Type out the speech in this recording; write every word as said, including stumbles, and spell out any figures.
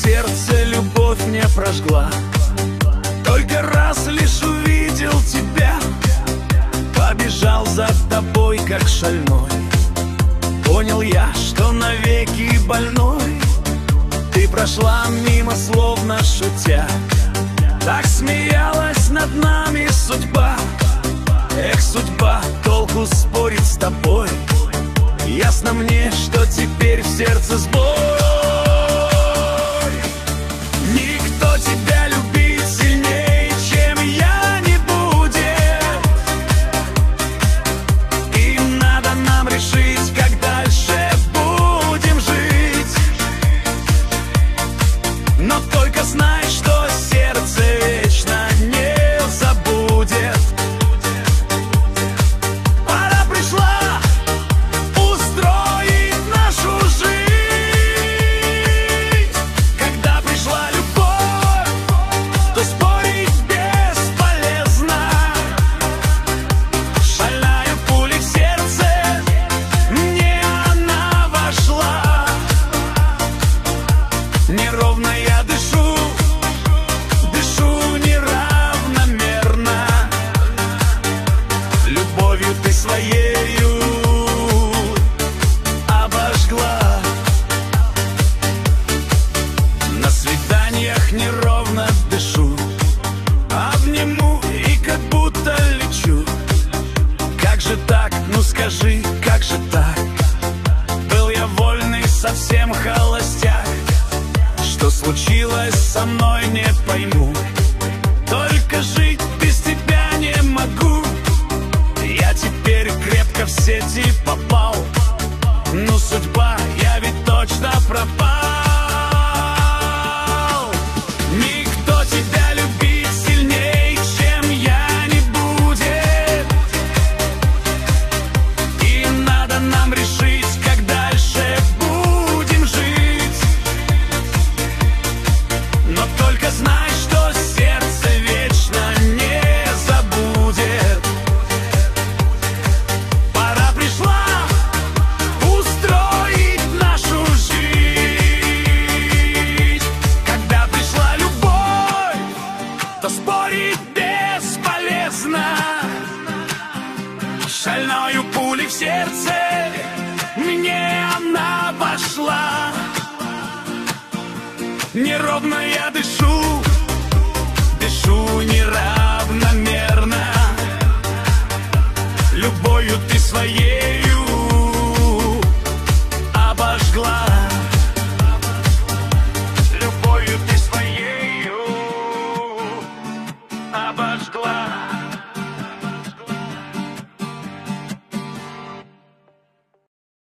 сердце любовь не прожгла. Только раз лишь увидел тебя, побежал за тобой, как шальной. Понял я, что навеки больной. Ты прошла мимо, словно шутя. Так смеялась над нами судьба. Эх, судьба, толку спорить с тобой. Ясно мне, что теперь в сердце сбой. Никто тебя любит сильнее, чем я, не будет. И надо нам решить, как дальше будем жить. Но только знай, что сердце вечно не забудет. Пора пришла устроить нашу жизнь. Когда пришла любовь, то спорить бесполезно. Шальная пуля в сердце, мне она вошла. Неровно я дышу, дышу неравномерно. Любовью ты своею обожгла. На свиданиях неровно дышу, обниму и как будто лечу. Как же так, ну скажи, как же так? Был я вольный, совсем холостяк. Что случилось со мной, не пойму. Только жить без тебя не могу. Я теперь крепко в сети попал. Ну судьба, я ведь точно пропал. Никто тебя любит сильнее, чем я, не будет. И надо нам решить, как дальше будем жить. Но только знай, что сердце вечно не забудет. Пора пришла устроить нашу жизнь. Когда пришла любовь, то спорить бесполезно. Шальною пулей в сердце мне она вошла. Неровно я дышу, дышу не раз.